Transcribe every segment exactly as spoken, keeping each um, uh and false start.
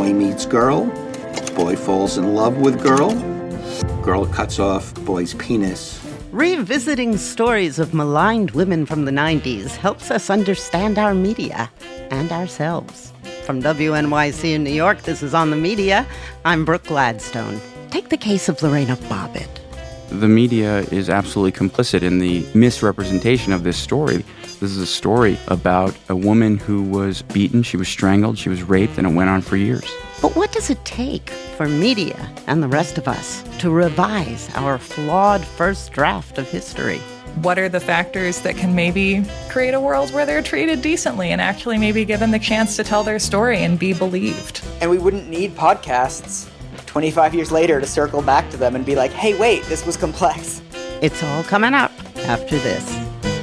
Boy meets girl. Boy falls in love with girl. Girl cuts off boy's penis. Revisiting stories of maligned women from the nineties helps us understand our media and ourselves. From W N Y C in New York, this is On the Media. I'm Brooke Gladstone. Take the case of Lorena Bobbitt. The media is absolutely complicit in the misrepresentation of this story. This is a story about a woman who was beaten, she was strangled, she was raped, and it went on for years. But what does it take for media and the rest of us to revise our flawed first draft of history? What are the factors that can maybe create a world where they're treated decently and actually maybe given the chance to tell their story and be believed? And we wouldn't need podcasts twenty-five years later to circle back to them and be like, hey, wait, this was complex. It's all coming up after this.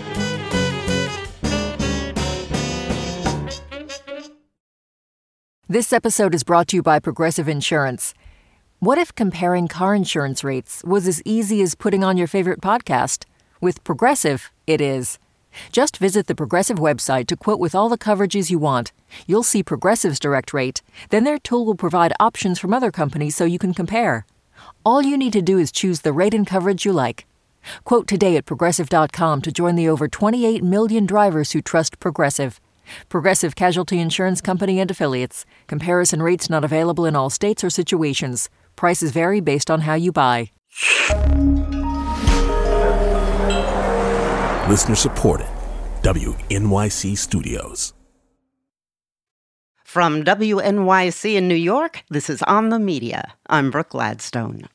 This episode is brought to you by Progressive Insurance. What if comparing car insurance rates was as easy as putting on your favorite podcast? With Progressive, it is. Just visit the Progressive website to quote with all the coverages you want. You'll see Progressive's direct rate. Then their tool will provide options from other companies so you can compare. All you need to do is choose the rate and coverage you like. Quote today at Progressive dot com to join the over twenty-eight million drivers who trust Progressive. Progressive Casualty Insurance Company and Affiliates. Comparison rates not available in all states or situations. Prices vary based on how you buy. Listener supported. W N Y C Studios. From W N Y C in New York, this is On the Media. I'm Brooke Gladstone.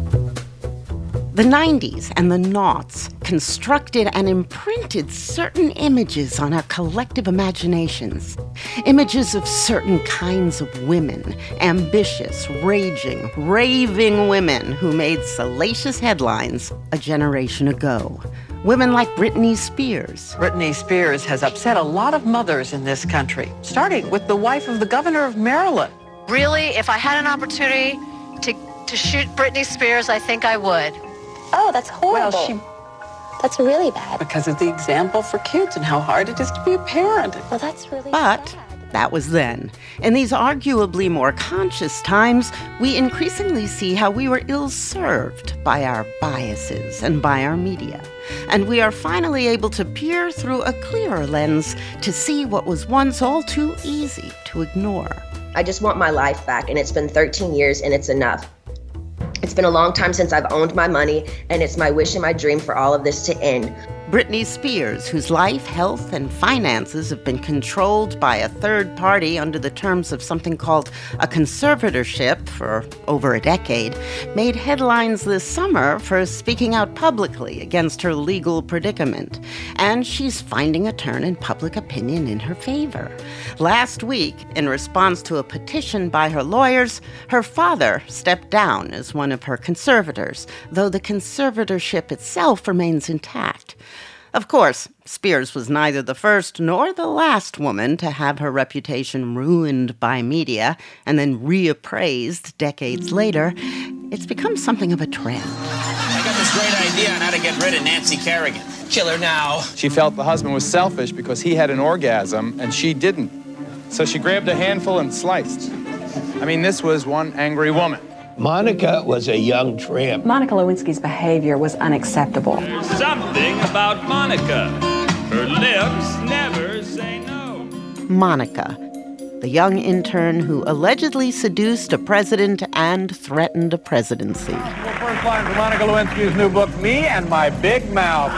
The nineties and the noughts constructed and imprinted certain images on our collective imaginations. Images of certain kinds of women, ambitious, raging, raving women who made salacious headlines a generation ago. Women like Britney Spears. Britney Spears has upset a lot of mothers in this country, starting with the wife of the governor of Maryland. Really, if I had an opportunity to, to shoot Britney Spears, I think I would. Oh, that's horrible. Well, she... That's really bad. Because of the example for kids and how hard it is to be a parent. Well, that's really But bad. That was then. In these arguably more conscious times, we increasingly see how we were ill-served by our biases and by our media. And we are finally able to peer through a clearer lens to see what was once all too easy to ignore. I just want my life back, and it's been thirteen years, and it's enough. It's been a long time since I've owned my money, and it's my wish and my dream for all of this to end. Britney Spears, whose life, health, and finances have been controlled by a third party under the terms of something called a conservatorship for over a decade, made headlines this summer for speaking out publicly against her legal predicament. And she's finding a turn in public opinion in her favor. Last week, in response to a petition by her lawyers, her father stepped down as one of her conservators, though the conservatorship itself remains intact. Of course, Spears was neither the first nor the last woman to have her reputation ruined by media and then reappraised decades later. It's become something of a trend. I got this great idea on how to get rid of Nancy Kerrigan. Kill her now. She felt the husband was selfish because he had an orgasm and she didn't. So she grabbed a handful and sliced. I mean, this was one angry woman. Monica was a young tramp. Monica Lewinsky's behavior was unacceptable. There's something about Monica. Her lips never say no. Monica, the young intern who allegedly seduced a president and threatened a presidency. Well, first line from Monica Lewinsky's new book, Me and My Big Mouth.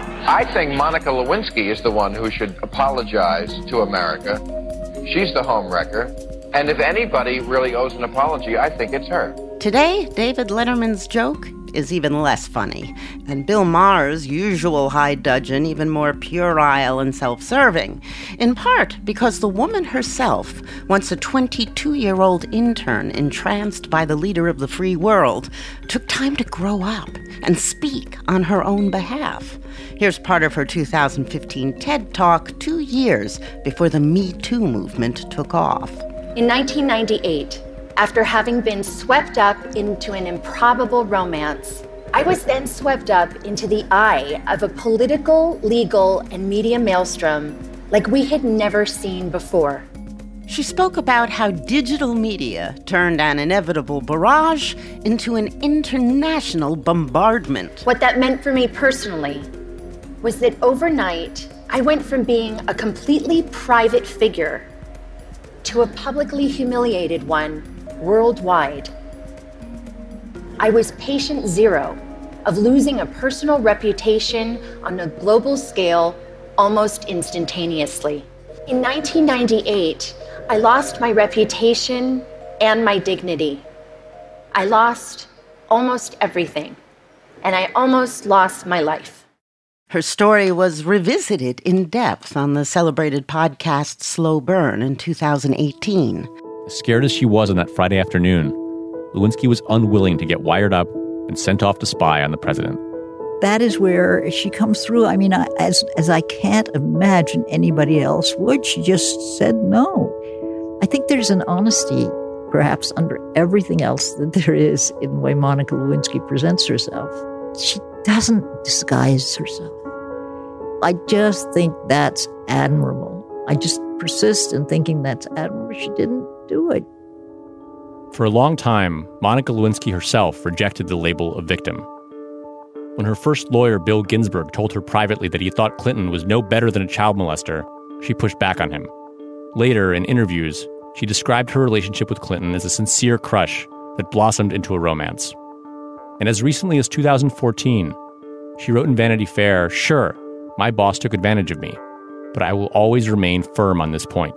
I think Monica Lewinsky is the one who should apologize to America. She's the homewrecker. And if anybody really owes an apology, I think it's her. Today, David Letterman's joke is even less funny, and Bill Maher's usual high dudgeon even more puerile and self-serving, in part because the woman herself, once a twenty-two-year-old intern entranced by the leader of the free world, took time to grow up and speak on her own behalf. Here's part of her two thousand fifteen TED Talk two years before the Me Too movement took off. In nineteen ninety-eight, after having been swept up into an improbable romance, I was then swept up into the eye of a political, legal, and media maelstrom like we had never seen before. She spoke about how digital media turned an inevitable barrage into an international bombardment. What that meant for me personally was that overnight, I went from being a completely private figure to a publicly humiliated one worldwide. I was patient zero of losing a personal reputation on a global scale almost instantaneously. In nineteen ninety-eight, I lost my reputation and my dignity. I lost almost everything, and I almost lost my life. Her story was revisited in depth on the celebrated podcast Slow Burn in two thousand eighteen. As scared as she was on that Friday afternoon, Lewinsky was unwilling to get wired up and sent off to spy on the president. That is where she comes through. I mean, I, as as I can't imagine anybody else would. She just said no. I think there's an honesty, perhaps under everything else that there is in the way Monica Lewinsky presents herself. She doesn't disguise herself. I just think that's admirable. I just persist in thinking that's admirable. She didn't do it. For a long time, Monica Lewinsky herself rejected the label of victim. When her first lawyer, Bill Ginsburg, told her privately that he thought Clinton was no better than a child molester, she pushed back on him. Later, in interviews, she described her relationship with Clinton as a sincere crush that blossomed into a romance. And as recently as two thousand fourteen, she wrote in Vanity Fair, "Sure, my boss took advantage of me, but I will always remain firm on this point.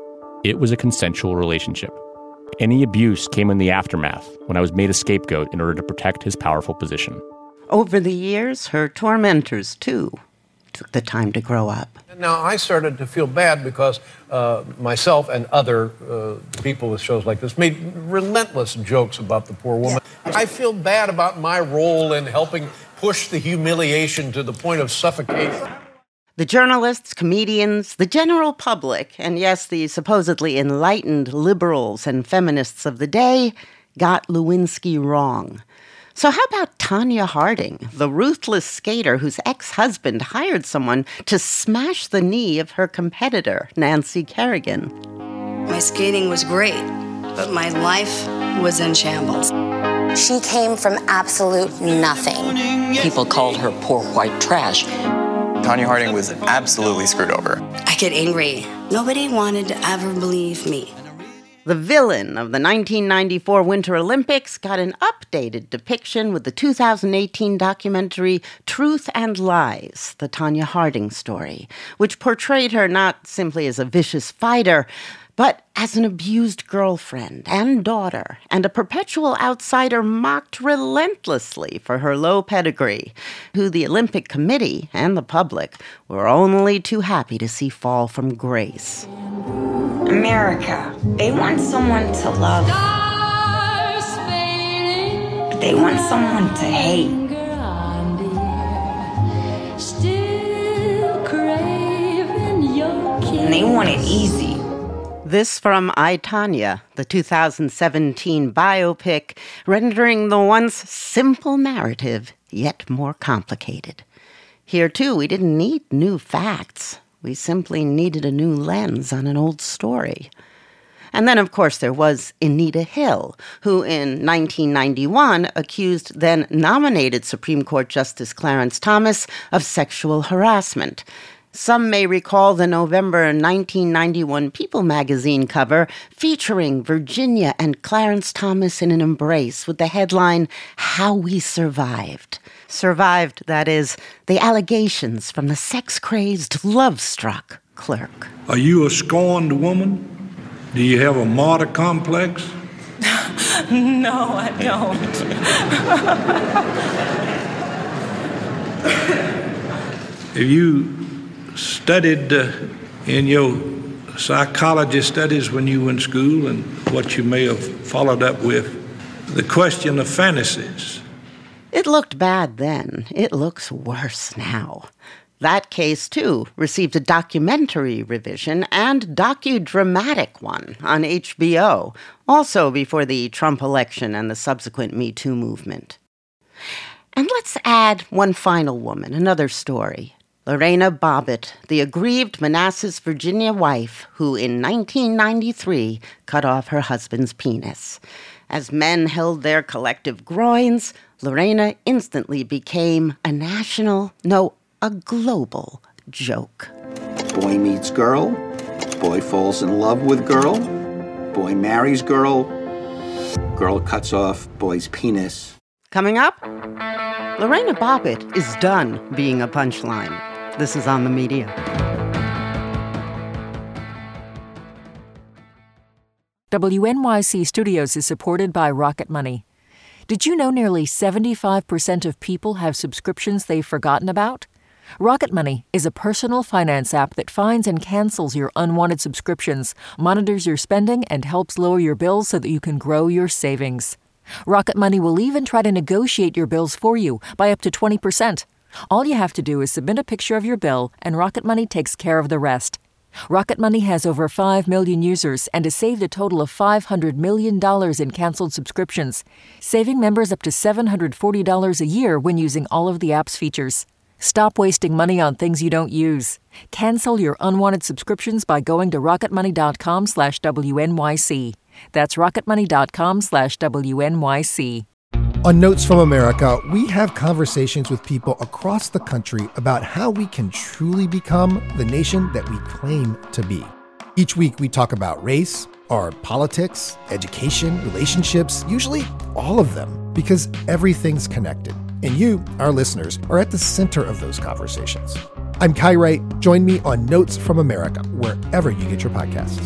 It was a consensual relationship. Any abuse came in the aftermath when I was made a scapegoat in order to protect his powerful position." Over the years, her tormentors, too, took the time to grow up. Now, I started to feel bad because uh, myself and other uh, people with shows like this made relentless jokes about the poor woman. Yeah. I feel bad about my role in helping push the humiliation to the point of suffocation. The journalists, comedians, the general public, and yes, the supposedly enlightened liberals and feminists of the day got Lewinsky wrong. So how about Tonya Harding, the ruthless skater whose ex-husband hired someone to smash the knee of her competitor, Nancy Kerrigan? My skating was great, but my life was in shambles. She came from absolute nothing. People called her poor white trash. Tonya Harding was absolutely screwed over. I get angry. Nobody wanted to ever believe me. The villain of the nineteen ninety-four Winter Olympics got an updated depiction with the two thousand eighteen documentary Truth and Lies, the Tonya Harding story, which portrayed her not simply as a vicious fighter, but as an abused girlfriend and daughter, and a perpetual outsider mocked relentlessly for her low pedigree, who the Olympic Committee and the public were only too happy to see fall from grace. America, they want someone to love, but they want someone to hate. And they want it easy. This from I, Tonya, the two thousand seventeen biopic, rendering the once simple narrative yet more complicated. Here, too, we didn't need new facts. We simply needed a new lens on an old story. And then, of course, there was Anita Hill, who in nineteen ninety-one accused then-nominated Supreme Court Justice Clarence Thomas of sexual harassment. Some may recall the November nineteen ninety-one People magazine cover featuring Virginia and Clarence Thomas in an embrace with the headline, "How We Survived." Survived, that is, the allegations from the sex-crazed, love-struck clerk. Are you a scorned woman? Do you have a martyr complex? No, I don't. Have you studied uh, in your psychology studies when you were in school, and what you may have followed up with, the question of fantasies? It looked bad then. It looks worse now. That case, too, received a documentary revision and docudramatic one on H B O, also before the Trump election and the subsequent Me Too movement. And let's add one final woman, another story. Lorena Bobbitt, the aggrieved Manassas, Virginia wife who in nineteen ninety-three cut off her husband's penis. As men held their collective groins, Lorena instantly became a national, no, a global joke. Boy meets girl, boy falls in love with girl, boy marries girl, girl cuts off boy's penis. Coming up, Lorena Bobbitt is done being a punchline. This is On the Media. W N Y C Studios is supported by Rocket Money. Did you know nearly seventy-five percent of people have subscriptions they've forgotten about? Rocket Money is a personal finance app that finds and cancels your unwanted subscriptions, monitors your spending, and helps lower your bills so that you can grow your savings. Rocket Money will even try to negotiate your bills for you by up to twenty percent. All you have to do is submit a picture of your bill, and Rocket Money takes care of the rest. Rocket Money has over five million users and has saved a total of five hundred million dollars in canceled subscriptions, saving members up to seven hundred forty dollars a year when using all of the app's features. Stop wasting money on things you don't use. Cancel your unwanted subscriptions by going to rocketmoney.com slash WNYC. That's rocketmoney.com slash WNYC. On Notes from America, we have conversations with people across the country about how we can truly become the nation that we claim to be. Each week, we talk about race, our politics, education, relationships, usually all of them, because everything's connected. And you, our listeners, are at the center of those conversations. I'm Kai Wright. Join me on Notes from America, wherever you get your podcasts.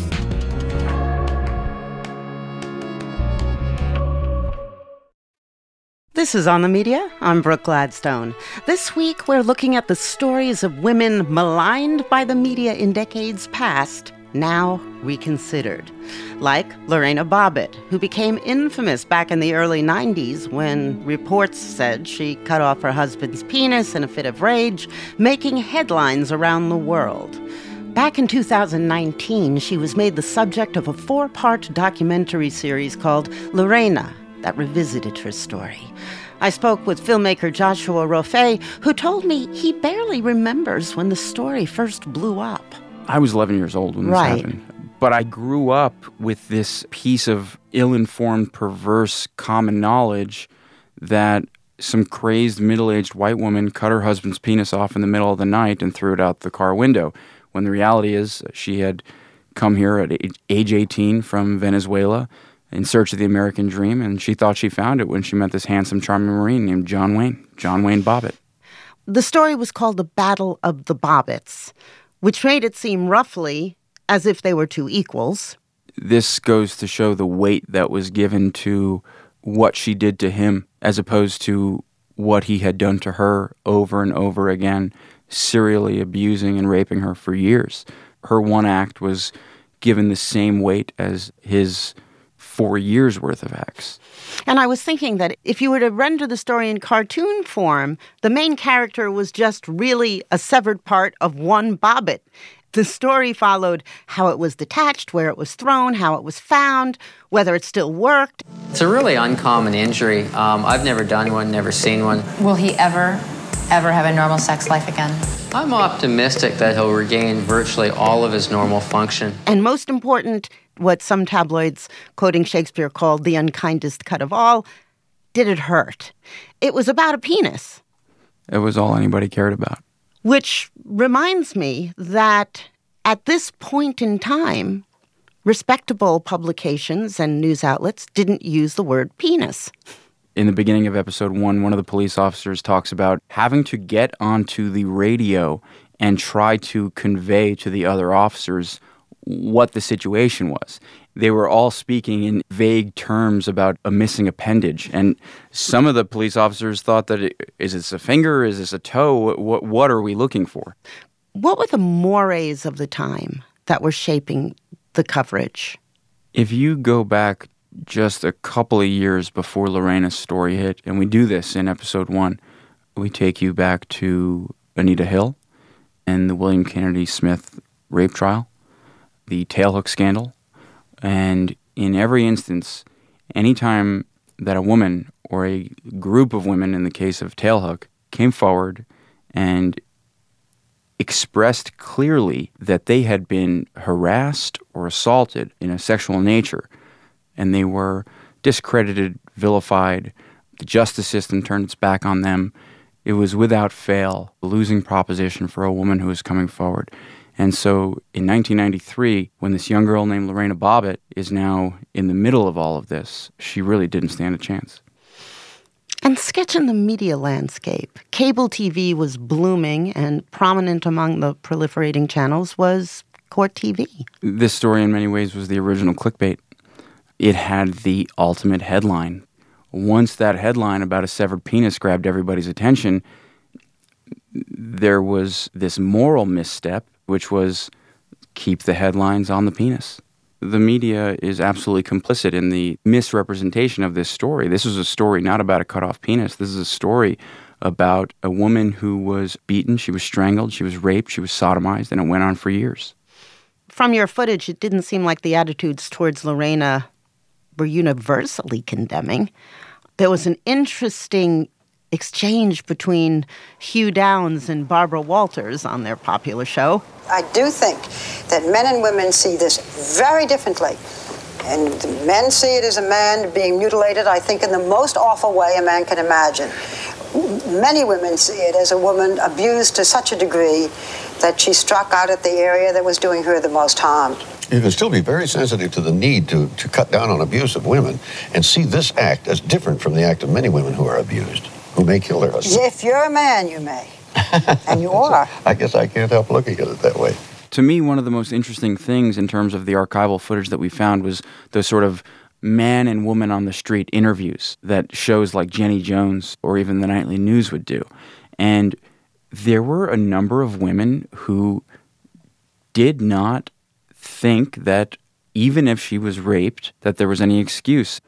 This is On the Media. I'm Brooke Gladstone. This week, we're looking at the stories of women maligned by the media in decades past, now reconsidered. Like Lorena Bobbitt, who became infamous back in the early nineties when reports said she cut off her husband's penis in a fit of rage, making headlines around the world. Back in two thousand nineteen, she was made the subject of a four-part documentary series called Lorena, that revisited her story. I spoke with filmmaker Joshua Rofe, who told me he barely remembers when the story first blew up. I was eleven years old when this right. happened. But I grew up with this piece of ill-informed, perverse common knowledge that some crazed middle-aged white woman cut her husband's penis off in the middle of the night and threw it out the car window, when the reality is she had come here at age eighteen from Venezuela in search of the American dream, and she thought she found it when she met this handsome, charming Marine named John Wayne, John Wayne Bobbitt. The story was called The Battle of the Bobbitts, which made it seem roughly as if they were two equals. This goes to show the weight that was given to what she did to him as opposed to what he had done to her over and over again, serially abusing and raping her for years. Her one act was given the same weight as his four years' worth of acts. And I was thinking that if you were to render the story in cartoon form, the main character was just really a severed part of one Bobbitt. The story followed how it was detached, where it was thrown, how it was found, whether it still worked. It's a really uncommon injury. Um, I've never done one, never seen one. Will he ever, ever have a normal sex life again? I'm optimistic that he'll regain virtually all of his normal function. And most important, what some tabloids, quoting Shakespeare, called the unkindest cut of all, did it hurt? It was about a penis. It was all anybody cared about. Which reminds me that at this point in time, respectable publications and news outlets didn't use the word penis. In the beginning of episode one, one of the police officers talks about having to get onto the radio and try to convey to the other officers what the situation was. They were all speaking in vague terms about a missing appendage. And some of the police officers thought that, it, is this a finger? Is this a toe? What, what are we looking for? What were the mores of the time that were shaping the coverage? If you go back just a couple of years before Lorena's story hit, and we do this in episode one, we take you back to Anita Hill and the William Kennedy Smith rape trial, the tailhook scandal. And in every instance, anytime that a woman or a group of women, in the case of Tailhook, came forward and expressed clearly that they had been harassed or assaulted in a sexual nature, and they were discredited, vilified. The justice system turned its back on them. It was without fail a losing proposition for a woman who was coming forward. And so in nineteen ninety-three, when this young girl named Lorena Bobbitt is now in the middle of all of this, she really didn't stand a chance. And sketching the media landscape, cable T V was blooming, and prominent among the proliferating channels was Court T V. This story in many ways was the original clickbait. It had the ultimate headline. Once that headline about a severed penis grabbed everybody's attention, there was this moral misstep, which was keep the headlines on the penis. The media is absolutely complicit in the misrepresentation of this story. This is a story not about a cut-off penis. This is a story about a woman who was beaten, she was strangled, she was raped, she was sodomized, and it went on for years. From your footage, it didn't seem like the attitudes towards Lorena were universally condemning. There was an interesting exchange between Hugh Downs and Barbara Walters on their popular show. I do think that men and women see this very differently. And men see it as a man being mutilated, I think, in the most awful way a man can imagine. Many women see it as a woman abused to such a degree that she struck out at the area that was doing her the most harm. You can still be very sensitive to the need to, to cut down on abuse of women and see this act as different from the act of many women who are abused, who may kill their husbands. If you're a man, you may. And you are. I guess I can't help looking at it that way. To me, one of the most interesting things in terms of the archival footage that we found was those sort of man and woman on the street interviews that shows like Jenny Jones or even the Nightly News would do. And there were a number of women who did not think that even if she was raped, that there was any excuse.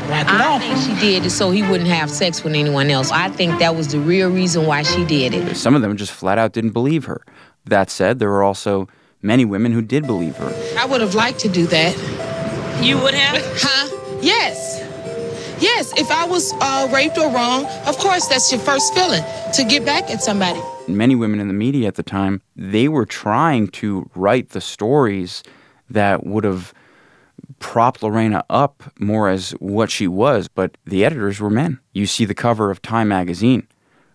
I think she did it so he wouldn't have sex with anyone else. I think that was the real reason why she did it. Some of them just flat out didn't believe her. That said, there were also many women who did believe her. I would have liked to do that. You would have? Huh? Yes. Yes, if I was uh, raped or wrong, of course that's your first feeling, to get back at somebody. Many women in the media at the time, they were trying to write the stories that would have propped Lorena up more as what she was, but the editors were men. You see the cover of Time magazine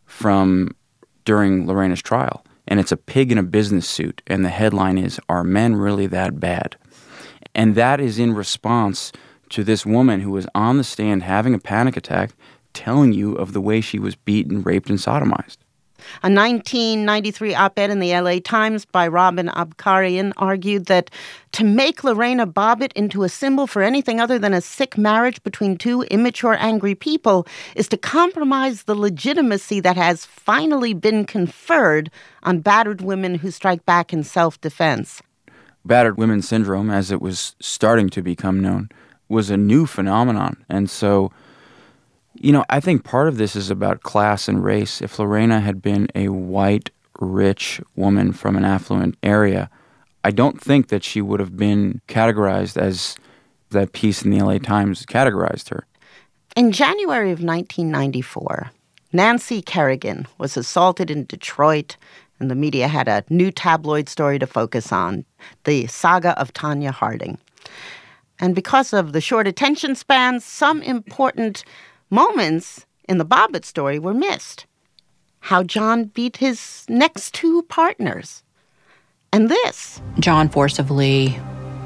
from during Lorena's trial, and it's a pig in a business suit, and the headline is, "Are Men Really That Bad?" And that is in response to this woman who was on the stand having a panic attack, telling you of the way she was beaten, raped, and sodomized. A nineteen ninety-three op-ed in the L A Times by Robin Abkarian argued that to make Lorena Bobbitt into a symbol for anything other than a sick marriage between two immature, angry people is to compromise the legitimacy that has finally been conferred on battered women who strike back in self-defense. Battered women syndrome, as it was starting to become known, was a new phenomenon. And so, you know, I think part of this is about class and race. If Lorena had been a white, rich woman from an affluent area, I don't think that she would have been categorized as that piece in the L A Times categorized her. In January of nineteen ninety-four, Nancy Kerrigan was assaulted in Detroit, and the media had a new tabloid story to focus on, the saga of Tonya Harding. And because of the short attention spans, some important moments in the Bobbitt story were missed. How John beat his next two partners. And this. John forcibly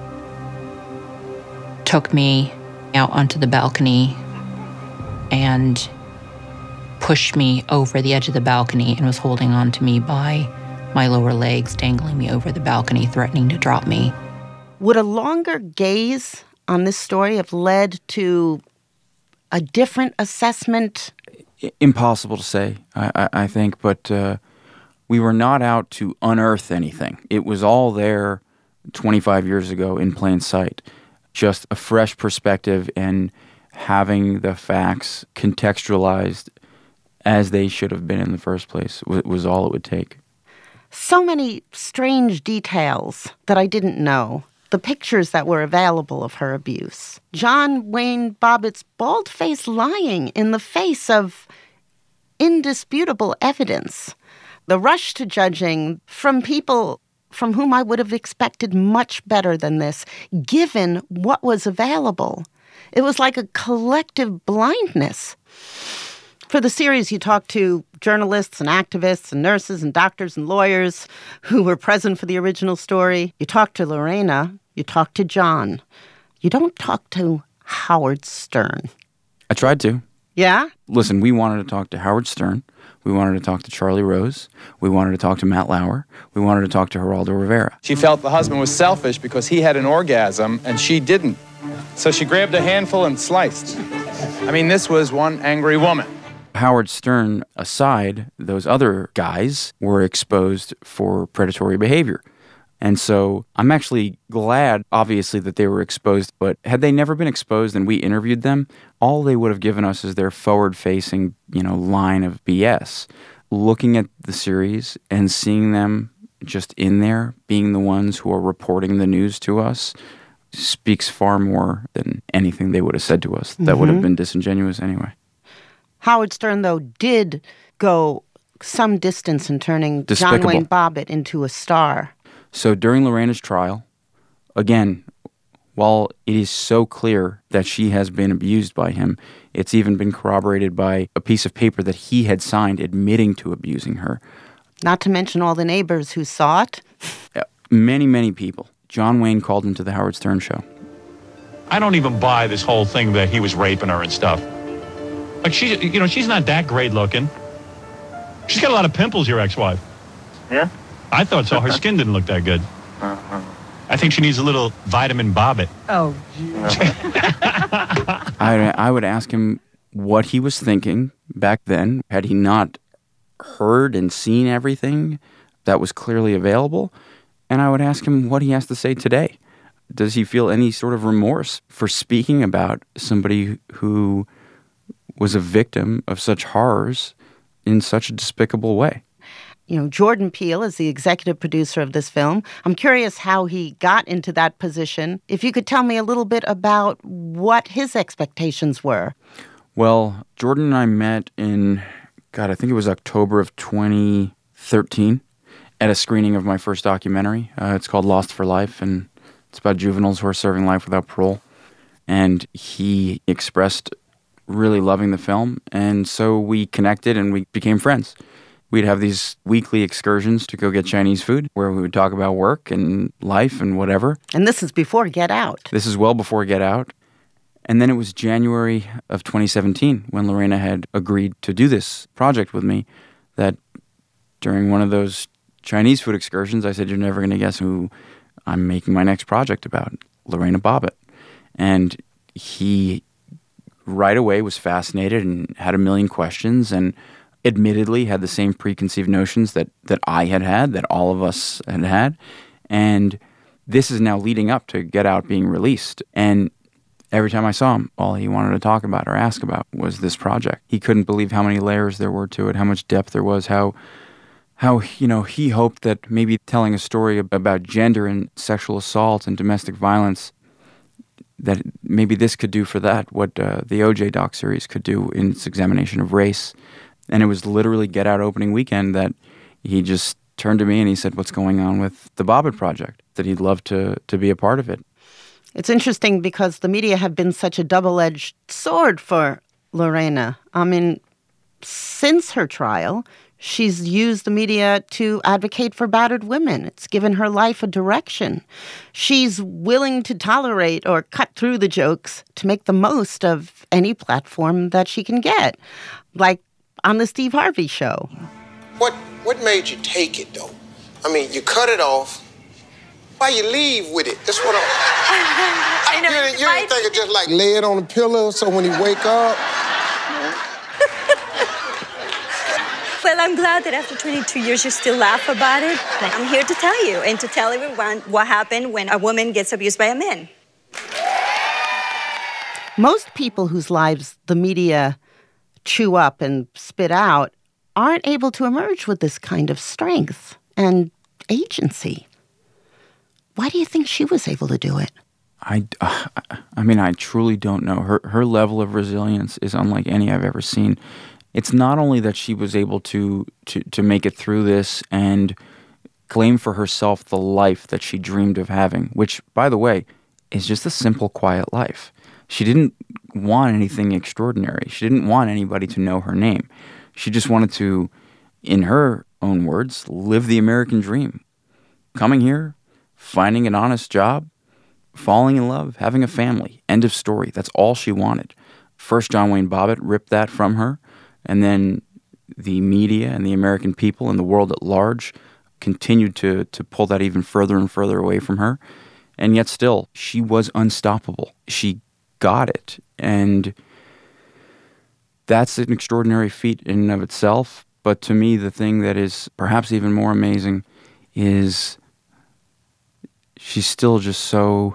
took me out onto the balcony and pushed me over the edge of the balcony and was holding on to me by my lower legs, dangling me over the balcony, threatening to drop me. Would a longer gaze on this story have led to a different assessment? Impossible to say, I, I, I think, but uh, we were not out to unearth anything. It was all there twenty-five years ago in plain sight. Just a fresh perspective and having the facts contextualized as they should have been in the first place was, was all it would take. So many strange details that I didn't know. The pictures that were available of her abuse. John Wayne Bobbitt's bald-faced lying in the face of indisputable evidence. The rush to judging from people from whom I would have expected much better than this, given what was available. It was like a collective blindness. For the series, you talked to journalists and activists and nurses and doctors and lawyers who were present for the original story. You talked to Lorena. You talked to John. You don't talk to Howard Stern. I tried to. Yeah? Listen, we wanted to talk to Howard Stern. We wanted to talk to Charlie Rose. We wanted to talk to Matt Lauer. We wanted to talk to Geraldo Rivera. She felt the husband was selfish because he had an orgasm and she didn't. So she grabbed a handful and sliced. I mean, this was one angry woman. Howard Stern aside, those other guys were exposed for predatory behavior. And so I'm actually glad, obviously, that they were exposed. But had they never been exposed and we interviewed them, all they would have given us is their forward-facing, you know, line of B S. Looking at the series and seeing them just in there, being the ones who are reporting the news to us, speaks far more than anything they would have said to us. That mm-hmm. would have been disingenuous anyway. Howard Stern, though, did go some distance in turning Despicable. John Wayne Bobbitt into a star. So during Lorena's trial, again, while it is so clear that she has been abused by him, it's even been corroborated by a piece of paper that he had signed admitting to abusing her. Not to mention all the neighbors who saw it. Many, many people. John Wayne called into the Howard Stern show. I don't even buy this whole thing that he was raping her and stuff. Like, she, you know, she's not that great looking. She's got a lot of pimples, your ex-wife. Yeah? I thought so. Her skin didn't look that good. Uh-huh. I think she needs a little vitamin Bobbitt. Oh, I, I would ask him what he was thinking back then. Had he not heard and seen everything that was clearly available? And I would ask him what he has to say today. Does he feel any sort of remorse for speaking about somebody who was a victim of such horrors in such a despicable way? You know, Jordan Peele is the executive producer of this film. I'm curious how he got into that position. If you could tell me a little bit about what his expectations were. Well, Jordan and I met in, God, I think it was October of twenty thirteen at a screening of my first documentary. Uh, it's called Lost for Life, and it's about juveniles who are serving life without parole. And he expressed really loving the film, and so we connected and we became friends. We'd have these weekly excursions to go get Chinese food where we would talk about work and life and whatever. And this is before Get Out. This is well before Get Out. And then it was January of twenty seventeen when Lorena had agreed to do this project with me, that during one of those Chinese food excursions, I said, "You're never going to guess who I'm making my next project about, Lorena Bobbitt." And he right away was fascinated and had a million questions and admittedly had the same preconceived notions that, that I had had, that all of us had had. And this is now leading up to Get Out being released. And every time I saw him, all he wanted to talk about or ask about was this project. He couldn't believe how many layers there were to it, how much depth there was, how, how you know, he hoped that maybe telling a story about gender and sexual assault and domestic violence, that maybe this could do for that what uh, the O J doc series could do in its examination of race. And it was literally Get Out opening weekend that he just turned to me and he said, "What's going on with the Bobbitt Project?" That he'd love to to be a part of it. It's interesting because the media have been such a double-edged sword for Lorena. I mean, since her trial, she's used the media to advocate for battered women. It's given her life a direction. She's willing to tolerate or cut through the jokes to make the most of any platform that she can get, like on the Steve Harvey Show. What what made you take it, though? I mean, you cut it off. Why you leave with it? That's what I... I know. You, you didn't think of just like lay it on the pillow so when he wake up? Well, I'm glad that after twenty-two years you still laugh about it. I'm here to tell you and to tell everyone what happened when a woman gets abused by a man. Most people whose lives the media chew up and spit out aren't able to emerge with this kind of strength and agency. Why do you think she was able to do it? I, uh, I mean, I truly don't know. Her her level of resilience is unlike any I've ever seen. It's not only that she was able to, to, to make it through this and claim for herself the life that she dreamed of having, which, by the way, is just a simple, quiet life. She didn't want anything extraordinary. She didn't want anybody to know her name. She just wanted to, in her own words, live the American dream. Coming here, finding an honest job, falling in love, having a family. End of story. That's all she wanted. First, John Wayne Bobbitt ripped that from her, and then the media and the American people and the world at large continued to, to pull that even further and further away from her. And yet still, she was unstoppable. She got it. And that's an extraordinary feat in and of itself. But to me, the thing that is perhaps even more amazing is she's still just so,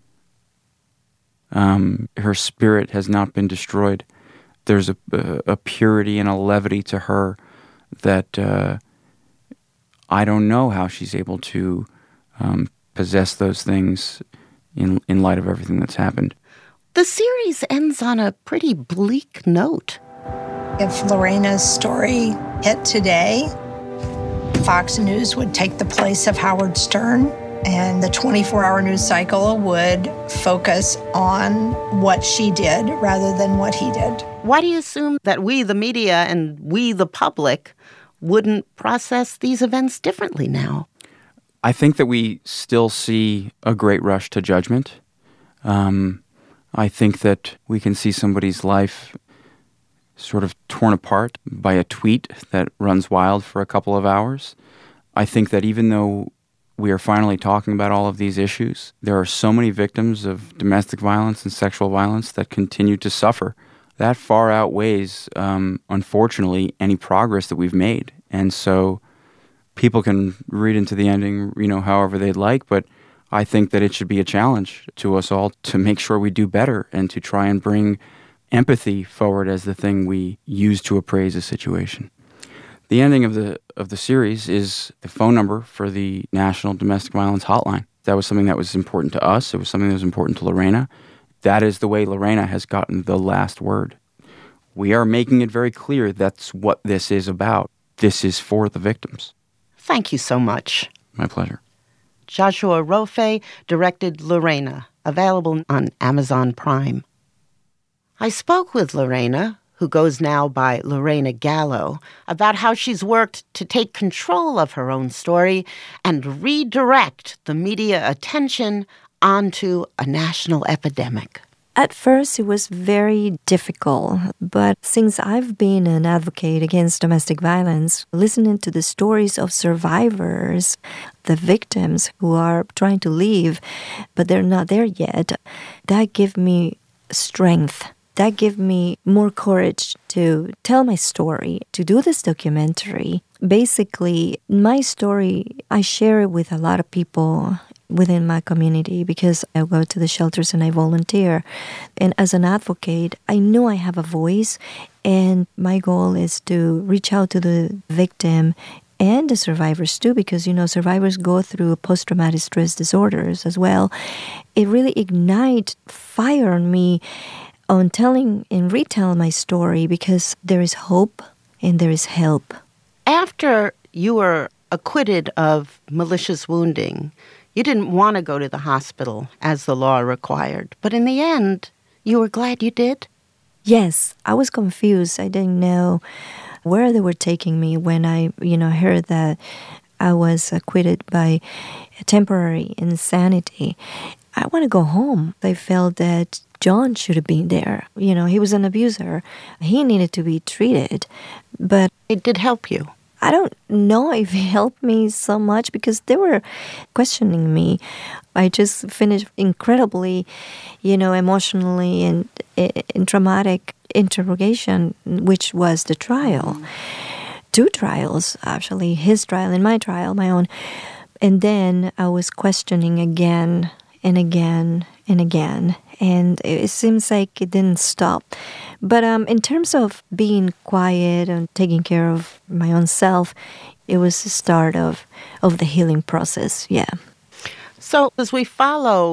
um, her spirit has not been destroyed. There's a, a purity and a levity to her that uh, I don't know how she's able to um, possess those things in in light of everything that's happened. The series ends on a pretty bleak note. If Lorena's story hit today, Fox News would take the place of Howard Stern, and the twenty-four hour news cycle would focus on what she did rather than what he did. Why do you assume that we, the media, and we, the public, wouldn't process these events differently now? I think that we still see a great rush to judgment. Um, I think that we can see somebody's life sort of torn apart by a tweet that runs wild for a couple of hours. I think that even though we are finally talking about all of these issues, there are so many victims of domestic violence and sexual violence that continue to suffer. That far outweighs, um, unfortunately, any progress that we've made. And so people can read into the ending, you know, however they'd like, but I think that it should be a challenge to us all to make sure we do better and to try and bring empathy forward as the thing we use to appraise a situation. The ending of the of the series is the phone number for the National Domestic Violence Hotline. That was something that was important to us. It was something that was important to Lorena. That is the way Lorena has gotten the last word. We are making it very clear that's what this is about. This is for the victims. Thank you so much. My pleasure. Joshua Rofe directed Lorena, available on Amazon Prime. I spoke with Lorena, who goes now by Lorena Gallo, about how she's worked to take control of her own story and redirect the media attention onto a national epidemic. At first, it was very difficult, but since I've been an advocate against domestic violence, listening to the stories of survivors, the victims who are trying to leave, but they're not there yet, that gave me strength. That gave me more courage to tell my story, to do this documentary. Basically, my story, I share it with a lot of people within my community because I go to the shelters and I volunteer. And as an advocate, I know I have a voice, and my goal is to reach out to the victim and the survivors too, because, you know, survivors go through post-traumatic stress disorders as well. It really ignited fire on me on telling and retelling my story because there is hope and there is help. After you were acquitted of malicious wounding, you didn't want to go to the hospital as the law required. But in the end, you were glad you did? Yes, I was confused. I didn't know where they were taking me when I, you know, heard that I was acquitted by temporary insanity. I want to go home. I felt that John should have been there. You know, he was an abuser. He needed to be treated. But it did help you. I don't know if it helped me so much because they were questioning me. I just finished incredibly, you know, emotionally and, and traumatic interrogation, which was the trial. Two trials, actually, his trial and my trial, my own. And then I was questioning again and again and again. And it seems like it didn't stop. But um, in terms of being quiet and taking care of my own self, it was the start of, of the healing process, yeah. So as we follow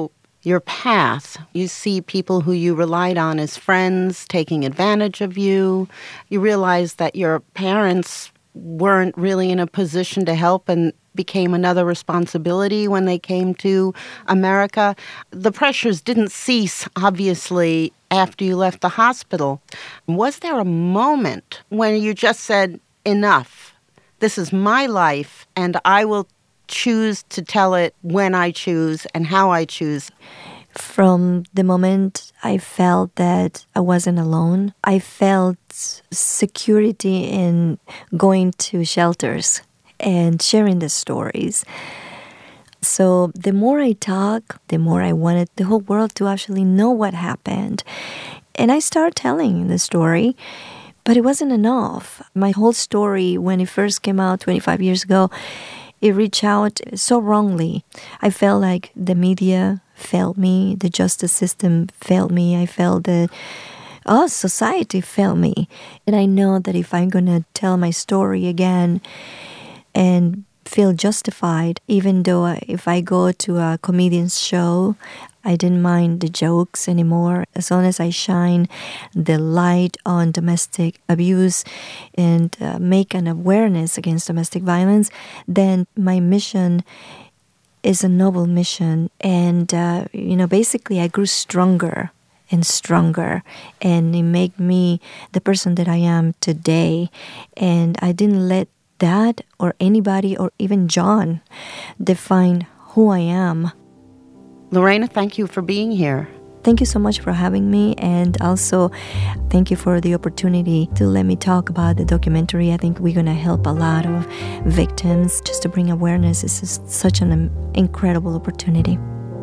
your path. You see people who you relied on as friends taking advantage of you. You realize that your parents weren't really in a position to help and became another responsibility when they came to America. The pressures didn't cease, obviously, after you left the hospital. Was there a moment when you just said, enough, this is my life, and I will choose to tell it when I choose and how I choose? From the moment I felt that I wasn't alone, I felt security in going to shelters and sharing the stories. So the more I talk, the more I wanted the whole world to actually know what happened. And I started telling the story, but it wasn't enough. My whole story, when it first came out twenty-five years ago, it reached out so wrongly. I felt like the media failed me, the justice system failed me. I felt that, oh, society failed me. And I know that if I'm going to tell my story again and feel justified, even though if I go to a comedian's show, I didn't mind the jokes anymore. As long as I shine the light on domestic abuse and uh, make an awareness against domestic violence, then my mission is a noble mission. And, uh, you know, basically I grew stronger and stronger, and it made me the person that I am today. And I didn't let that or anybody or even John define who I am. Lorena, thank you for being here. Thank you so much for having me, and also thank you for the opportunity to let me talk about the documentary. I think we're going to help a lot of victims just to bring awareness. This is such an incredible opportunity.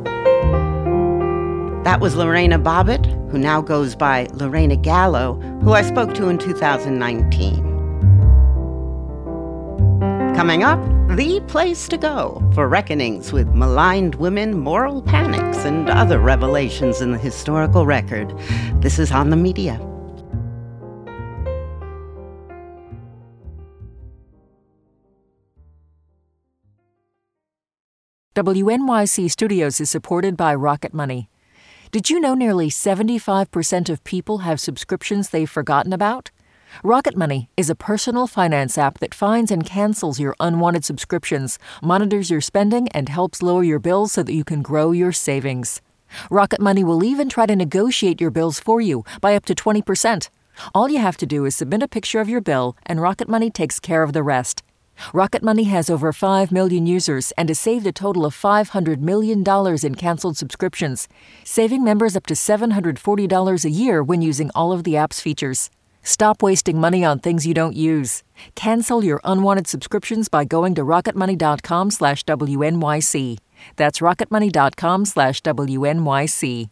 That was Lorena Bobbitt, who now goes by Lorena Gallo, who I spoke to in two thousand nineteen. Coming up, the place to go for reckonings with maligned women, moral panics, and other revelations in the historical record. This is On the Media. W N Y C Studios is supported by Rocket Money. Did you know nearly seventy-five percent of people have subscriptions they've forgotten about? Rocket Money is a personal finance app that finds and cancels your unwanted subscriptions, monitors your spending, and helps lower your bills so that you can grow your savings. Rocket Money will even try to negotiate your bills for you by up to twenty percent. All you have to do is submit a picture of your bill, and Rocket Money takes care of the rest. Rocket Money has over five million users and has saved a total of five hundred million dollars in canceled subscriptions, saving members up to seven hundred forty dollars a year when using all of the app's features. Stop wasting money on things you don't use. Cancel your unwanted subscriptions by going to rocketmoney.com slash WNYC. That's rocketmoney.com slash WNYC.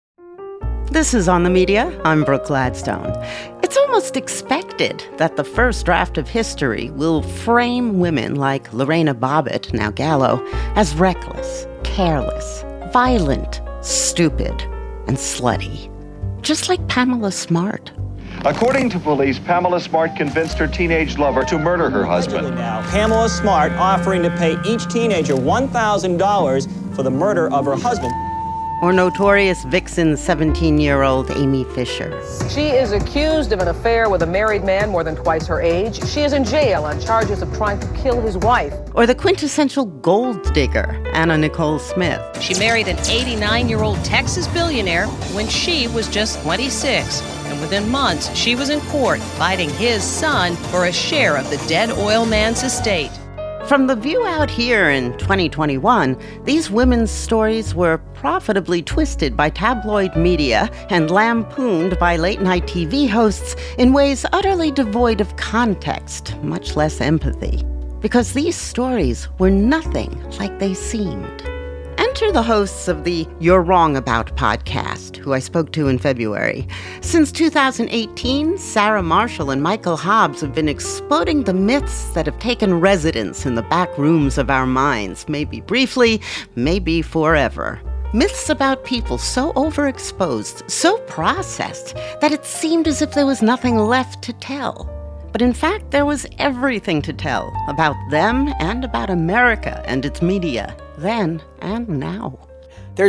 This is On the Media. I'm Brooke Gladstone. It's almost expected that the first draft of history will frame women like Lorena Bobbitt, now Gallo, as reckless, careless, violent, stupid, and slutty. Just like Pamela Smart. According to police, Pamela Smart convinced her teenage lover to murder her husband. Now, Pamela Smart offering to pay each teenager one thousand dollars for the murder of her husband. Or notorious vixen seventeen-year-old Amy Fisher. She is accused of an affair with a married man more than twice her age. She is in jail on charges of trying to kill his wife. Or the quintessential gold digger, Anna Nicole Smith. She married an eighty-nine-year-old Texas billionaire when she was just twenty-six. And within months, she was in court fighting his son for a share of the dead oil man's estate. From the view out here in twenty twenty-one, these women's stories were profitably twisted by tabloid media and lampooned by late-night T V hosts in ways utterly devoid of context, much less empathy. Because these stories were nothing like they seemed. Enter the hosts of the You're Wrong About podcast, who I spoke to in February. Since two thousand eighteen, Sarah Marshall and Michael Hobbs have been exploding the myths that have taken residence in the back rooms of our minds, maybe briefly, maybe forever. Myths about people so overexposed, so processed, that it seemed as if there was nothing left to tell. But in fact, there was everything to tell about them and about America and its media, then and now. There's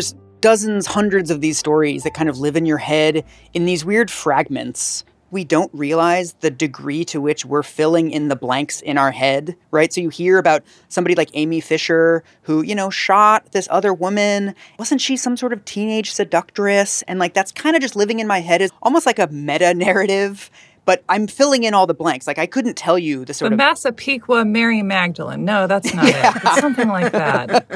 dozens, hundreds of these stories that kind of live in your head in these weird fragments. We don't realize the degree to which we're filling in the blanks in our head, right? So you hear about somebody like Amy Fisher who, you know, shot this other woman. Wasn't she some sort of teenage seductress? And like, that's kind of just living in my head as almost like a meta narrative. But I'm filling in all the blanks. Like, I couldn't tell you the sort the of... Massapequa Mary Magdalene. No, that's not yeah. it. It's something like that.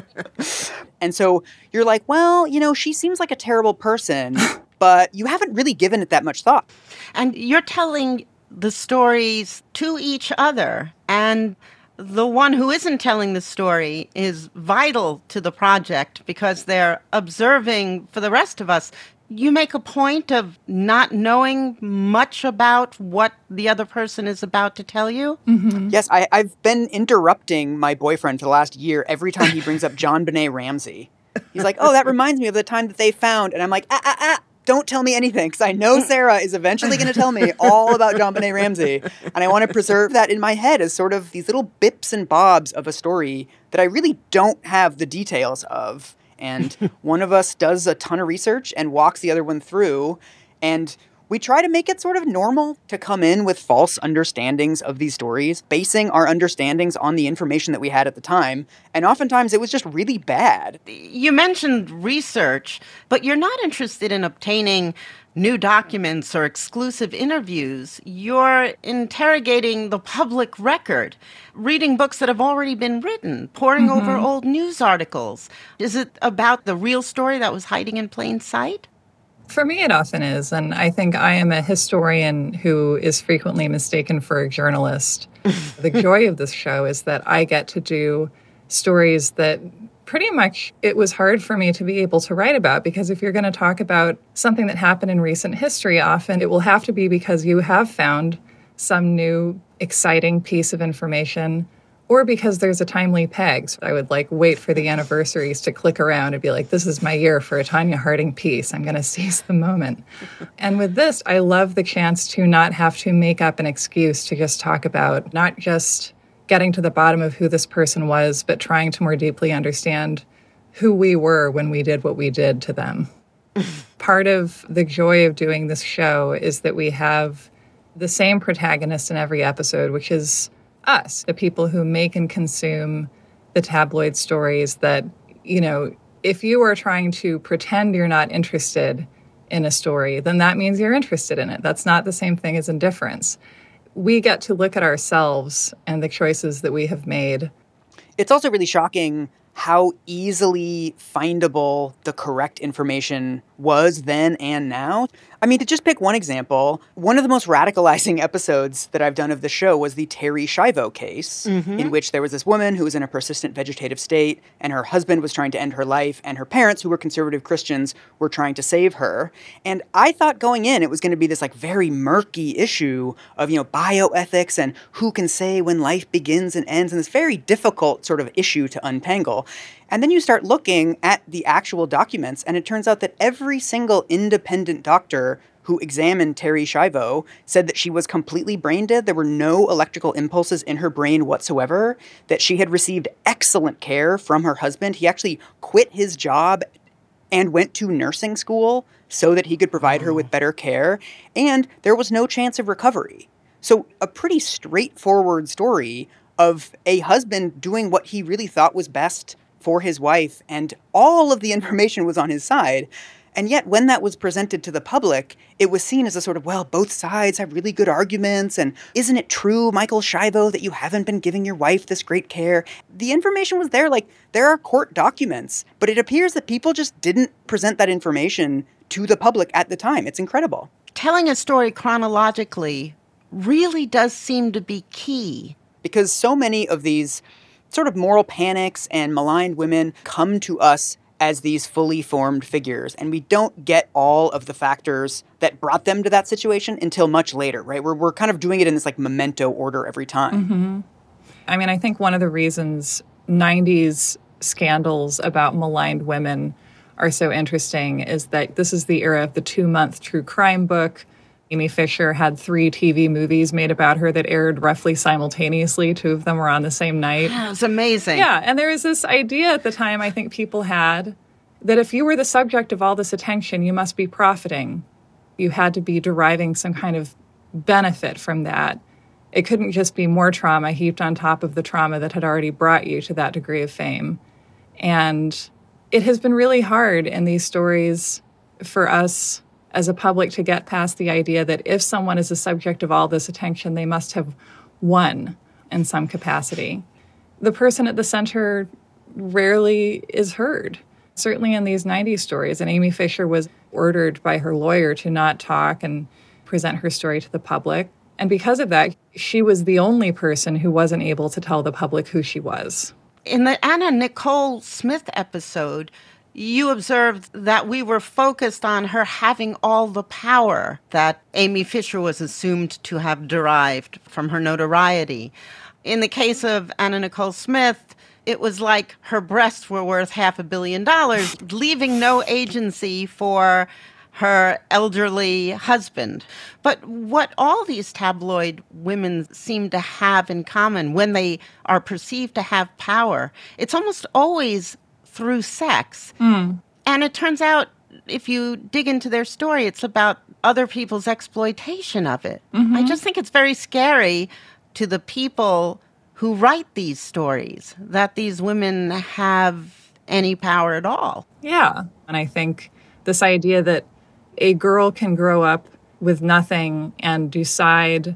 And so you're like, well, you know, she seems like a terrible person, but you haven't really given it that much thought. And you're telling the stories to each other. And the one who isn't telling the story is vital to the project because they're observing for the rest of us. You make a point of not knowing much about what the other person is about to tell you? Mm-hmm. Yes, I, I've been interrupting my boyfriend for the last year every time he brings up JonBenet Ramsey. He's like, oh, that reminds me of the time that they found, and I'm like, ah, ah, ah, don't tell me anything, because I know Sarah is eventually going to tell me all about JonBenet Ramsey, and I want to preserve that in my head as sort of these little bips and bobs of a story that I really don't have the details of. And one of us does a ton of research and walks the other one through. And we try to make it sort of normal to come in with false understandings of these stories, basing our understandings on the information that we had at the time. And oftentimes it was just really bad. You mentioned research, but you're not interested in obtaining new documents or exclusive interviews. You're interrogating the public record, reading books that have already been written, poring mm-hmm. over old news articles. Is it about the real story that was hiding in plain sight? For me, it often is. And I think I am a historian who is frequently mistaken for a journalist. The joy of this show is that I get to do stories that pretty much it was hard for me to be able to write about, because if you're going to talk about something that happened in recent history, often it will have to be because you have found some new exciting piece of information or because there's a timely peg. So I would like wait for the anniversaries to click around and be like, this is my year for a Tonya Harding piece. I'm going to seize the moment. And with this, I love the chance to not have to make up an excuse to just talk about not just getting to the bottom of who this person was, but trying to more deeply understand who we were when we did what we did to them. Part of the joy of doing this show is that we have the same protagonist in every episode, which is us, the people who make and consume the tabloid stories that, you know, if you are trying to pretend you're not interested in a story, then that means you're interested in it. That's not the same thing as indifference. We get to look at ourselves and the choices that we have made. It's also really shocking how easily findable the correct information was then and now. I mean, to just pick one example, one of the most radicalizing episodes that I've done of the show was the Terri Schiavo case, mm-hmm. in which there was this woman who was in a persistent vegetative state, and her husband was trying to end her life, and her parents, who were conservative Christians, were trying to save her. And I thought going in, it was going to be this like very murky issue of, you know, bioethics and who can say when life begins and ends, and this very difficult sort of issue to untangle. And then you start looking at the actual documents, and it turns out that every single independent doctor who examined Terri Schiavo said that she was completely brain dead. There were no electrical impulses in her brain whatsoever, that she had received excellent care from her husband. He actually quit his job and went to nursing school so that he could provide her with better care, and there was no chance of recovery. So a pretty straightforward story of a husband doing what he really thought was best for his wife, and all of the information was on his side. And yet, when that was presented to the public, it was seen as a sort of, well, both sides have really good arguments, and isn't it true, Michael Schiavo, that you haven't been giving your wife this great care? The information was there, like, there are court documents, but it appears that people just didn't present that information to the public at the time. It's incredible. Telling a story chronologically really does seem to be key. Because so many of these sort of moral panics and maligned women come to us as these fully formed figures, and we don't get all of the factors that brought them to that situation until much later, right? We're, we're kind of doing it in this like memento order every time. Mm-hmm. I mean, I think one of the reasons nineties scandals about maligned women are so interesting is that this is the era of the two-month true crime book. Amy Fisher had three T V movies made about her that aired roughly simultaneously. Two of them were on the same night. Yeah, it was amazing. Yeah, and there was this idea at the time I think people had that if you were the subject of all this attention, you must be profiting. You had to be deriving some kind of benefit from that. It couldn't just be more trauma heaped on top of the trauma that had already brought you to that degree of fame. And it has been really hard in these stories for us as a public to get past the idea that if someone is the subject of all this attention, they must have won in some capacity. The person at the center rarely is heard. Certainly in these nineties stories, and Amy Fisher was ordered by her lawyer to not talk and present her story to the public. And because of that, she was the only person who wasn't able to tell the public who she was. In the Anna Nicole Smith episode, you observed that we were focused on her having all the power that Amy Fisher was assumed to have derived from her notoriety. In the case of Anna Nicole Smith, it was like her breasts were worth half a billion dollars, leaving no agency for her elderly husband. But what all these tabloid women seem to have in common when they are perceived to have power, it's almost always through sex. Mm. And it turns out, if you dig into their story, it's about other people's exploitation of it. Mm-hmm. I just think it's very scary to the people who write these stories that these women have any power at all. Yeah. And I think this idea that a girl can grow up with nothing and decide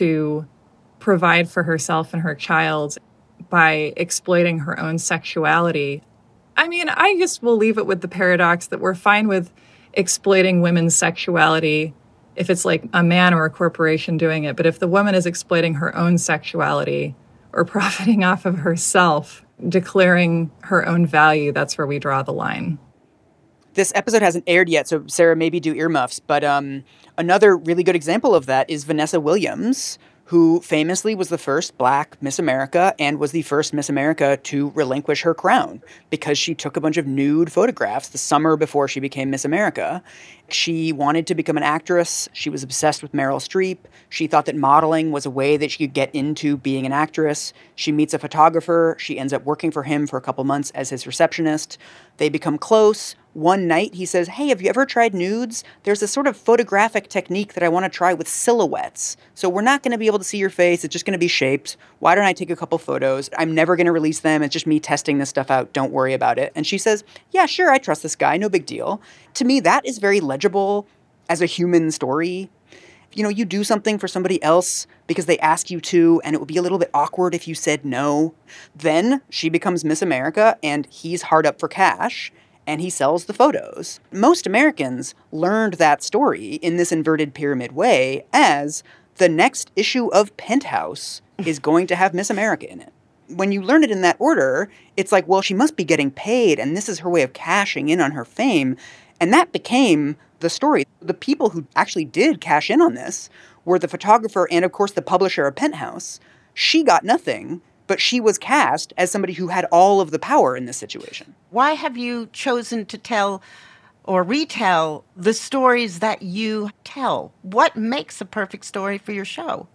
to provide for herself and her child by exploiting her own sexuality. I mean, I just will leave it with the paradox that we're fine with exploiting women's sexuality if it's like a man or a corporation doing it. But if the woman is exploiting her own sexuality or profiting off of herself, declaring her own value, that's where we draw the line. This episode hasn't aired yet, so Sarah, maybe do earmuffs. But um, another really good example of that is Vanessa Williams, who famously was the first Black Miss America and was the first Miss America to relinquish her crown because she took a bunch of nude photographs the summer before she became Miss America. She wanted to become an actress. She was obsessed with Meryl Streep. She thought that modeling was a way that she could get into being an actress. She meets a photographer. She ends up working for him for a couple months as his receptionist. They become close. One night he says, hey, have you ever tried nudes? There's this sort of photographic technique that I want to try with silhouettes. So we're not going to be able to see your face. It's just going to be shaped. Why don't I take a couple photos? I'm never going to release them. It's just me testing this stuff out. Don't worry about it. And she says, yeah, sure, I trust this guy. No big deal. To me, that is very legible as a human story. You know, you do something for somebody else because they ask you to, and it would be a little bit awkward if you said no. Then she becomes Miss America, and he's hard up for cash, and he sells the photos. Most Americans learned that story in this inverted pyramid way as the next issue of Penthouse is going to have Miss America in it. When you learn it in that order, it's like, well, she must be getting paid, and this is her way of cashing in on her fame. And that became the story. The people who actually did cash in on this were the photographer and, of course, the publisher of Penthouse. She got nothing, but she was cast as somebody who had all of the power in this situation. Why have you chosen to tell or retell the stories that you tell? What makes a perfect story for your show?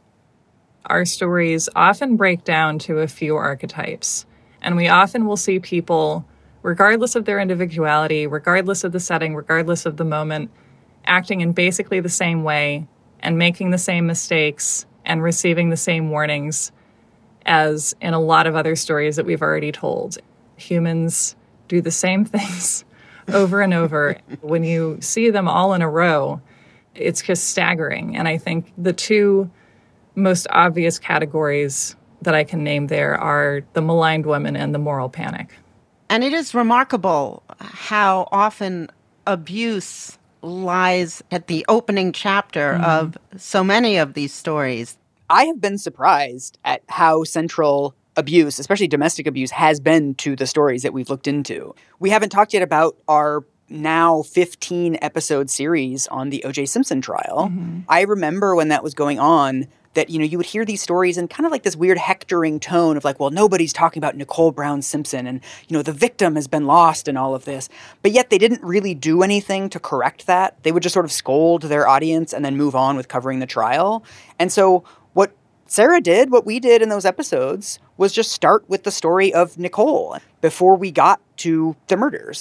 Our stories often break down to a few archetypes, and we often will see people, regardless of their individuality, regardless of the setting, regardless of the moment, acting in basically the same way and making the same mistakes and receiving the same warnings as in a lot of other stories that we've already told. Humans do the same things over and over. When you see them all in a row, it's just staggering. And I think the two most obvious categories that I can name there are the maligned woman and the moral panic. And it is remarkable how often abuse lies at the opening chapter mm-hmm. of so many of these stories. I have been surprised at how central abuse, especially domestic abuse, has been to the stories that we've looked into. We haven't talked yet about our now fifteen episode series on the O J Simpson trial. Mm-hmm. I remember when that was going on that, you know, you would hear these stories in kind of like this weird hectoring tone of like, well, nobody's talking about Nicole Brown Simpson and, you know, the victim has been lost in all of this. But yet they didn't really do anything to correct that. They would just sort of scold their audience and then move on with covering the trial. And so what Sarah did, what we did in those episodes, was just start with the story of Nicole before we got to the murders.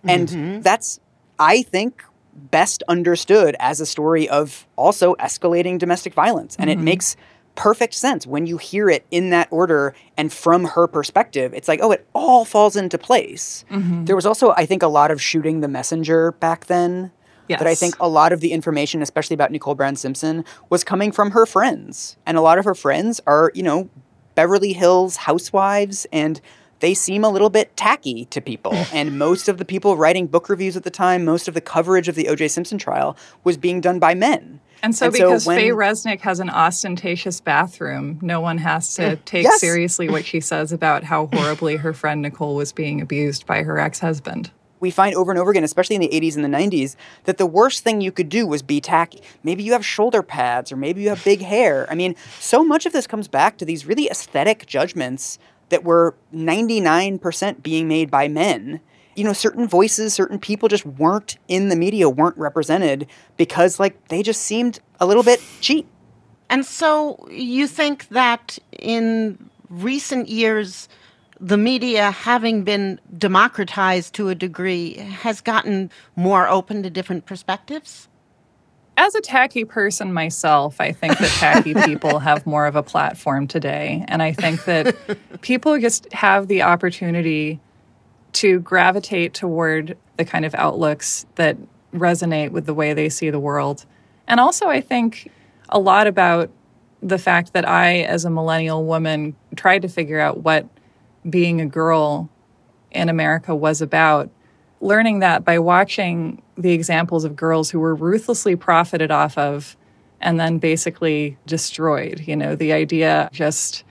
And Mm-hmm. that's, I think, best understood as a story of also escalating domestic violence. And Mhm. it makes perfect sense when you hear it in that order and from her perspective. It's like, oh, it all falls into place. Mhm. There was also, I think, a lot of shooting the messenger back then. Yes. That I think a lot of the information, especially about Nicole Brown Simpson, was coming from her friends. And a lot of her friends are, you know, Beverly Hills housewives, and they seem a little bit tacky to people. And most of the people writing book reviews at the time, most of the coverage of the O J Simpson trial was being done by men. And so And so because when- Faye Resnick has an ostentatious bathroom, no one has to take Yes. seriously what she says about how horribly her friend Nicole was being abused by her ex-husband. We find over and over again, especially in the eighties and the nineties, that the worst thing you could do was be tacky. Maybe you have shoulder pads or maybe you have big hair. I mean, so much of this comes back to these really aesthetic judgments that were ninety-nine percent being made by men. You know, certain voices, certain people just weren't in the media, weren't represented because, like, they just seemed a little bit cheap. And so you think that in recent years, the media, having been democratized to a degree, has gotten more open to different perspectives? As a tacky person myself, I think that tacky people have more of a platform today. And I think that people just have the opportunity to gravitate toward the kind of outlooks that resonate with the way they see the world. And also, I think a lot about the fact that I, as a millennial woman, tried to figure out what being a girl in America was about, learning that by watching the examples of girls who were ruthlessly profited off of and then basically destroyed. You know, the idea just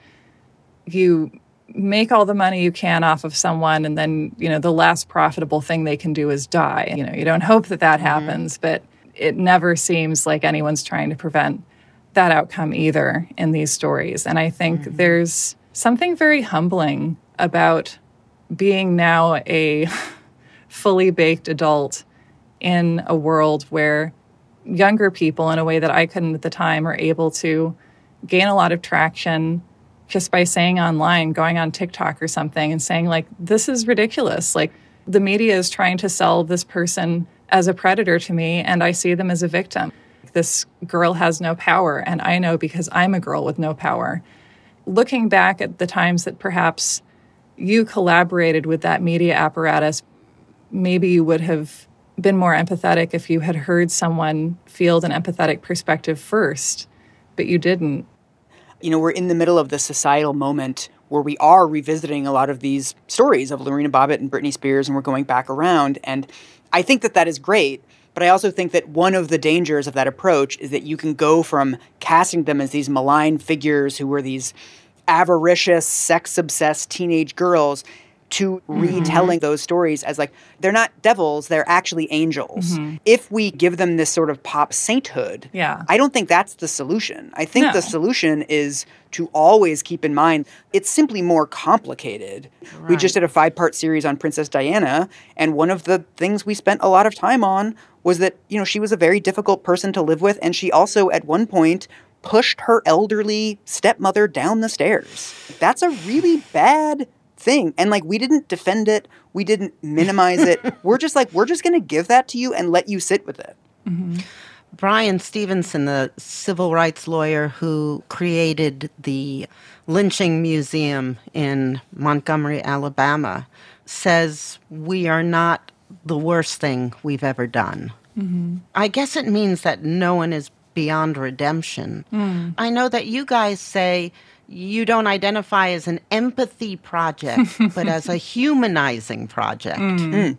you make all the money you can off of someone and then, you know, the last profitable thing they can do is die. You know, you don't hope that that mm-hmm. happens, but it never seems like anyone's trying to prevent that outcome either in these stories. And I think mm-hmm. there's something very humbling about being now a fully baked adult in a world where younger people, in a way that I couldn't at the time, are able to gain a lot of traction just by saying online, going on TikTok or something and saying, like, this is ridiculous. Like, the media is trying to sell this person as a predator to me, and I see them as a victim. This girl has no power, and I know because I'm a girl with no power. Looking back at the times that perhaps you collaborated with that media apparatus, maybe you would have been more empathetic if you had heard someone field an empathetic perspective first, but you didn't. You know, we're in the middle of the societal moment where we are revisiting a lot of these stories of Lorena Bobbitt and Britney Spears, and we're going back around. And I think that that is great. But I also think that one of the dangers of that approach is that you can go from casting them as these malign figures who were these avaricious, sex-obsessed teenage girls to mm-hmm. retelling those stories as, like, they're not devils, they're actually angels. Mm-hmm. If we give them this sort of pop sainthood, yeah. I don't think that's the solution. I think No. the solution is to always keep in mind it's simply more complicated. Right. We just did a five-part series on Princess Diana, and one of the things we spent a lot of time on was that, you know, she was a very difficult person to live with, and she also, at one point, pushed her elderly stepmother down the stairs. That's a really bad thing. And, like, we didn't defend it. We didn't minimize it. We're just like, we're just going to give that to you and let you sit with it. Mm-hmm. Brian Stevenson, the civil rights lawyer who created the lynching museum in Montgomery, Alabama, says we are not the worst thing we've ever done. Mm-hmm. I guess it means that no one is beyond redemption. Mm. I know that you guys say you don't identify as an empathy project, but as a humanizing project. Mm. Mm.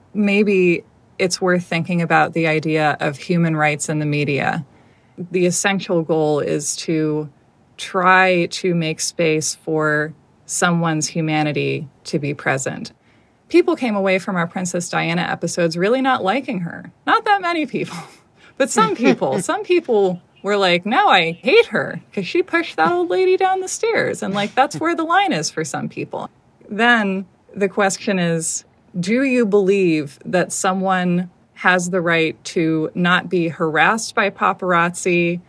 Maybe it's worth thinking about the idea of human rights in the media. The essential goal is to try to make space for someone's humanity to be present. People came away from our Princess Diana episodes really not liking her. Not that many people, but some people. Some people were like, no, I hate her because she pushed that old lady down the stairs. And, like, that's where the line is for some people. Then the question is, do you believe that someone has the right to not be harassed by paparazzi,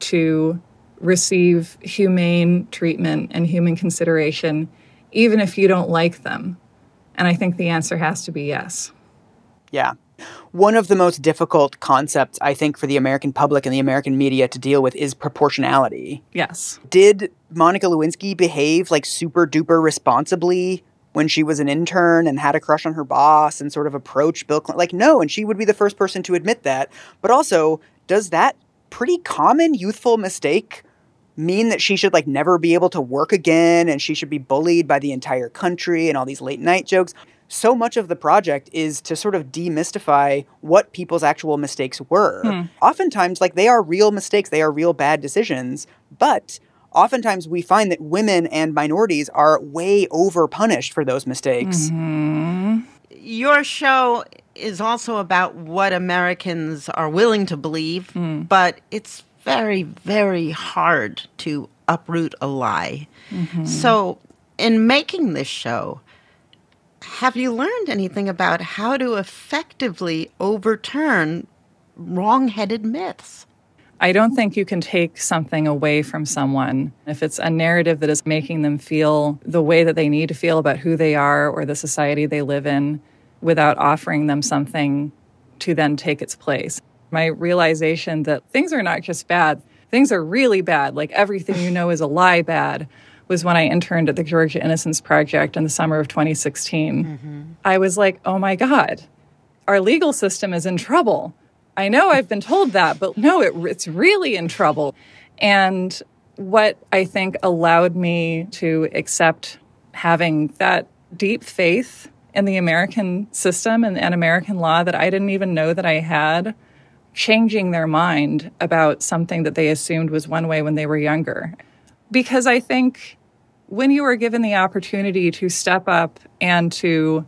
to receive humane treatment and human consideration, even if you don't like them? And I think the answer has to be yes. Yeah. One of the most difficult concepts, I think, for the American public and the American media to deal with is proportionality. Yes. Did Monica Lewinsky behave like super duper responsibly when she was an intern and had a crush on her boss and sort of approach Bill Clinton? Like, no, and she would be the first person to admit that. But also, does that pretty common youthful mistake mean that she should like never be able to work again and she should be bullied by the entire country and all these late night jokes? So much of the project is to sort of demystify what people's actual mistakes were. Hmm. Oftentimes, like, they are real mistakes. They are real bad decisions. But oftentimes we find that women and minorities are way over punished for those mistakes. Mm-hmm. Your show is also about what Americans are willing to believe, mm. but it's very, very hard to uproot a lie. Mm-hmm. So in making this show, have you learned anything about how to effectively overturn wrong-headed myths? I don't think you can take something away from someone if it's a narrative that is making them feel the way that they need to feel about who they are or the society they live in without offering them something to then take its place. My realization that things are not just bad, things are really bad, like everything you know is a lie bad, was when I interned at the Georgia Innocence Project in the summer of twenty sixteen. Mm-hmm. I was like, oh my God, our legal system is in trouble. I know I've been told that, but no, it, it's really in trouble. And what I think allowed me to accept having that deep faith in the American system and, and American law that I didn't even know that I had, changing their mind about something that they assumed was one way when they were younger. Because I think when you are given the opportunity to step up and to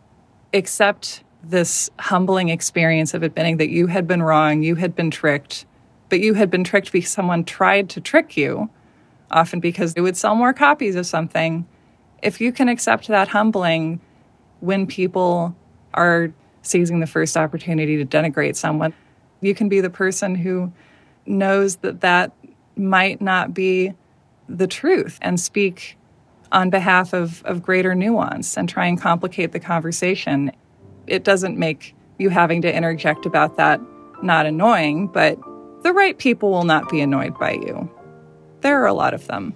accept this humbling experience of admitting that you had been wrong, you had been tricked, but you had been tricked because someone tried to trick you, often because it would sell more copies of something. If you can accept that humbling when people are seizing the first opportunity to denigrate someone, you can be the person who knows that that might not be the truth and speak on behalf of, of greater nuance and try and complicate the conversation. It doesn't make you having to interject about that not annoying, but the right people will not be annoyed by you. There are a lot of them.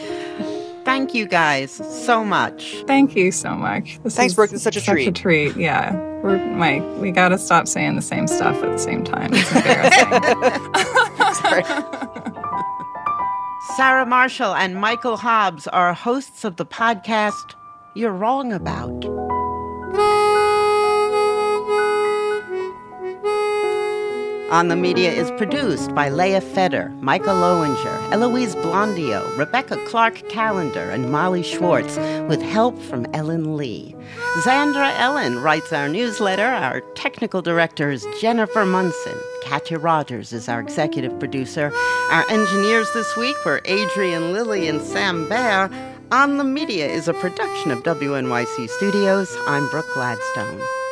Thank you guys so much. Thank you so much. This Thanks, Brooke. It's such a such treat. Such a treat, yeah. We're, Mike, we got to stop saying the same stuff at the same time. It's embarrassing. Sorry. Sarah Marshall and Michael Hobbs are hosts of the podcast You're Wrong About. On the Media is produced by Leah Feder, Michael Lowinger, Eloise Blondio, Rebecca Clark Callender, and Molly Schwartz, with help from Ellen Lee. Zandra Ellen writes our newsletter. Our technical director is Jennifer Munson. Katya Rogers is our executive producer. Our engineers this week were Adrian Lilly and Sam Baer. On the Media is a production of W N Y C Studios. I'm Brooke Gladstone.